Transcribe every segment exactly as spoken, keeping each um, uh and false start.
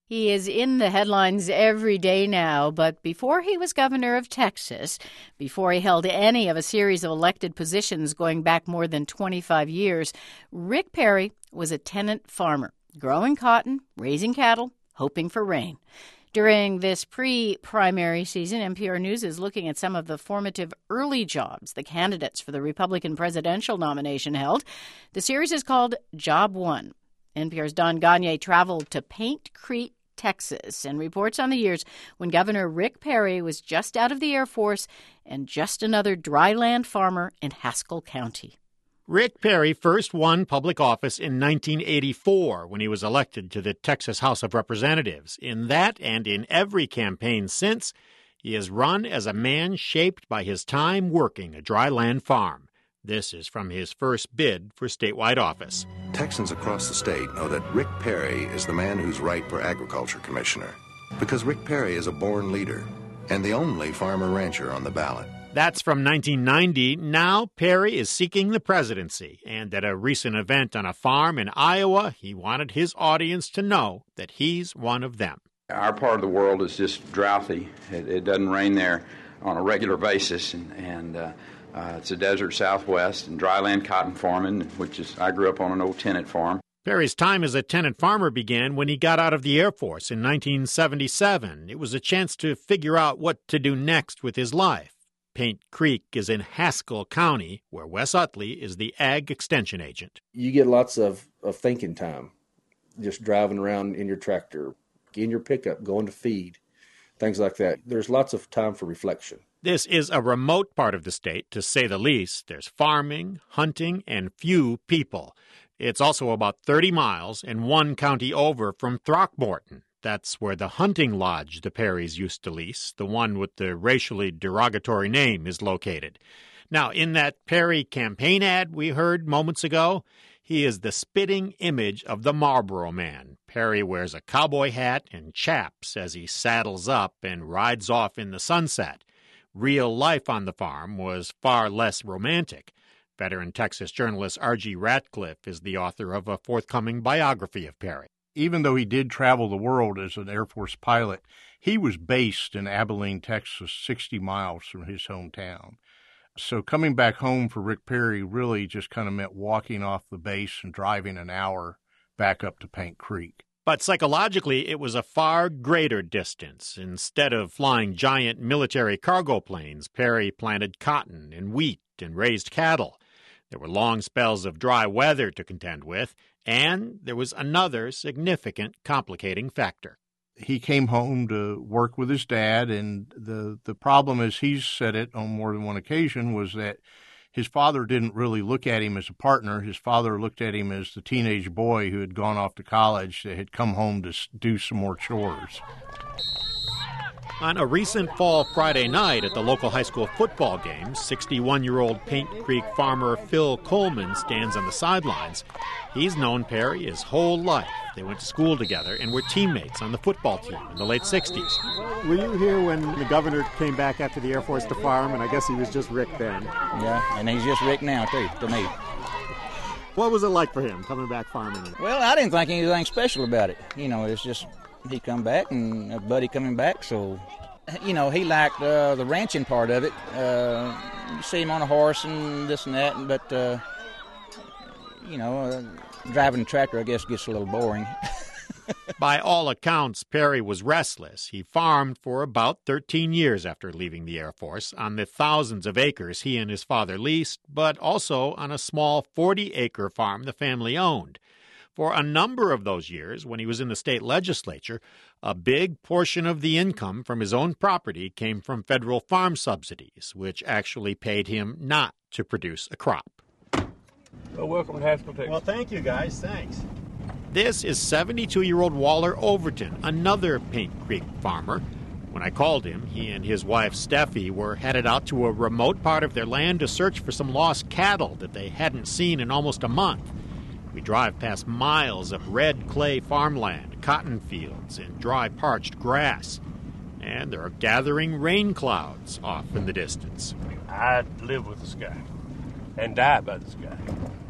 He is in the headlines every day now, but before he was governor of Texas, before he held any of a series of elected positions going back more than twenty-five years, Rick Perry was a tenant farmer, growing cotton, raising cattle, hoping for rain. During this pre-primary season, N P R News is looking at some of the formative early jobs the candidates for the Republican presidential nomination held. The series is called Job One. N P R's Don Gagné traveled to Paint Creek, Texas, and reports on the years when Governor Rick Perry was just out of the Air Force and just another dry land farmer in Haskell County. Rick Perry first won public office in nineteen eighty-four when he was elected to the Texas House of Representatives. In that and in every campaign since, he has run as a man shaped by his time working a dry land farm. This is from his first bid for statewide office. Texans across the state know that Rick Perry is the man who's right for agriculture commissioner, because Rick Perry is a born leader and the only farmer-rancher on the ballot. That's from nineteen ninety. Now Perry is seeking the presidency, and at a recent event on a farm in Iowa, he wanted his audience to know that he's one of them. Our part of the world is just droughty. It, it doesn't rain there on a regular basis, and, and uh, uh, it's a desert southwest and dryland cotton farming, which is, I grew up on an old tenant farm. Perry's time as a tenant farmer began when he got out of the Air Force in nineteen seventy-seven. It was a chance to figure out what to do next with his life. Paint Creek is in Haskell County, where Wes Utley is the ag extension agent. You get lots of, of thinking time, just driving around in your tractor, in your pickup, going to feed, things like that. There's lots of time for reflection. This is a remote part of the state, to say the least. There's farming, hunting, and few people. It's also about thirty miles and one county over from Throckmorton. That's where the hunting lodge the Perrys used to lease, the one with the racially derogatory name, is located. Now, in that Perry campaign ad we heard moments ago, he is the spitting image of the Marlboro Man. Perry wears a cowboy hat and chaps as he saddles up and rides off in the sunset. Real life on the farm was far less romantic. Veteran Texas journalist R G Ratcliffe is the author of a forthcoming biography of Perry. Even though he did travel the world as an Air Force pilot, he was based in Abilene, Texas, sixty miles from his hometown. So coming back home for Rick Perry really just kind of meant walking off the base and driving an hour back up to Paint Creek. But psychologically, it was a far greater distance. Instead of flying giant military cargo planes, Perry planted cotton and wheat and raised cattle. There were long spells of dry weather to contend with, and there was another significant complicating factor. He came home to work with his dad, and the, the problem, as he's said it on more than one occasion, was that his father didn't really look at him as a partner. His father looked at him as the teenage boy who had gone off to college that had come home to do some more chores. On a recent fall Friday night at the local high school football game, sixty-one-year-old Paint Creek farmer Phil Coleman stands on the sidelines. He's known Perry his whole life. They went to school together and were teammates on the football team in the late sixties. Were you here when the governor came back after the Air Force to farm, and I guess he was just Rick then? Yeah, and he's just Rick now, too, to me. What was it like for him coming back farming? Well, I didn't think anything special about it. You know, it's just he come back and a buddy coming back, so, you know, he liked uh, the ranching part of it. Uh, you see him on a horse and this and that, but, uh, you know, uh, driving a tractor, I guess, gets a little boring. By all accounts, Perry was restless. He farmed for about thirteen years after leaving the Air Force on the thousands of acres he and his father leased, but also on a small forty-acre farm the family owned. For a number of those years, when he was in the state legislature, a big portion of the income from his own property came from federal farm subsidies, which actually paid him not to produce a crop. Well, welcome to Haskell, Texas. Well, thank you, guys. Thanks. This is seventy-two-year-old Waller Overton, another Paint Creek farmer. When I called him, he and his wife Steffi were headed out to a remote part of their land to search for some lost cattle that they hadn't seen in almost a month. We drive past miles of red clay farmland, cotton fields, and dry parched grass. And there are gathering rain clouds off in the distance. I live with the sky and die by the sky.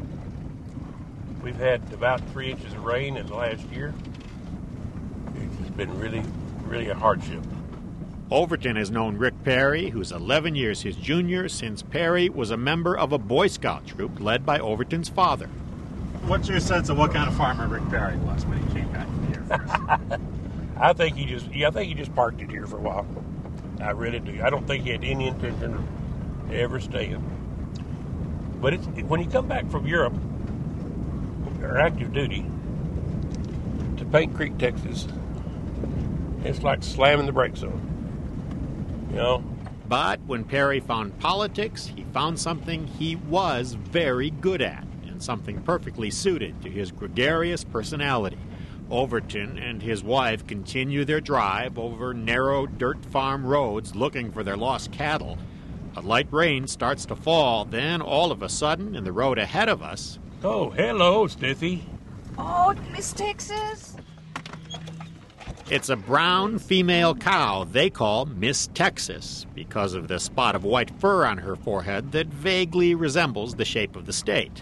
We've had about three inches of rain in the last year. It's just been really, really a hardship. Overton has known Rick Perry, who's eleven years his junior, since Perry was a member of a Boy Scout troop led by Overton's father. What's your sense of what kind of farmer Rick Perry was when he came back from the Air Force? I think he just, yeah, I think he just parked it here for a while. I really do. I don't think he had any intention of ever staying. But it's, when you come back from Europe, or active duty, to Paint Creek, Texas, it's like slamming the brakes on. You know? But when Perry found politics, he found something he was very good at, and something perfectly suited to his gregarious personality. Overton and his wife continue their drive over narrow dirt farm roads looking for their lost cattle. A light rain starts to fall, then all of a sudden, in the road ahead of us... Oh, hello, Stiffy. Oh, Miss Texas. It's a brown female cow they call Miss Texas because of the spot of white fur on her forehead that vaguely resembles the shape of the state.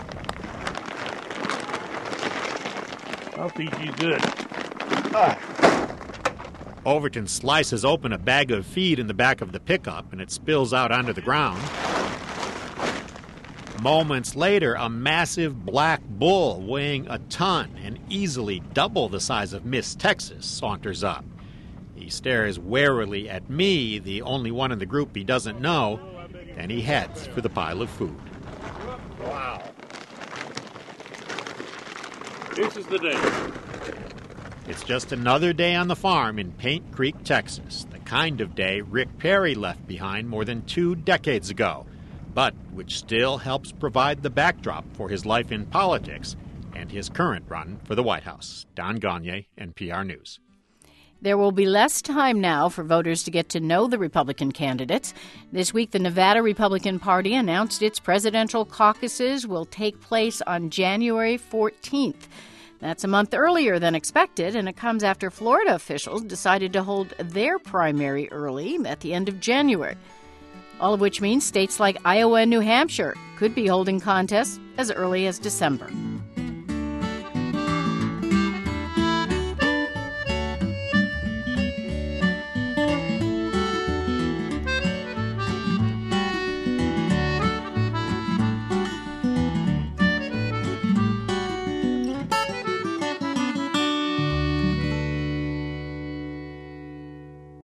I'll feed you good. Ah. Overton slices open a bag of feed in the back of the pickup, and it spills out onto the ground. Moments later, a massive black bull weighing a ton and easily double the size of Miss Texas saunters up. He stares warily at me, the only one in the group he doesn't know, and he heads for the pile of food. Wow. This is the day. It's just another day on the farm in Paint Creek, Texas, the kind of day Rick Perry left behind more than two decades ago, but which still helps provide the backdrop for his life in politics and his current run for the White House. Don Gagne, N P R News. There will be less time now for voters to get to know the Republican candidates. This week, the Nevada Republican Party announced its presidential caucuses will take place on January fourteenth. That's a month earlier than expected, and it comes after Florida officials decided to hold their primary early at the end of January. All of which means states like Iowa and New Hampshire could be holding contests as early as December.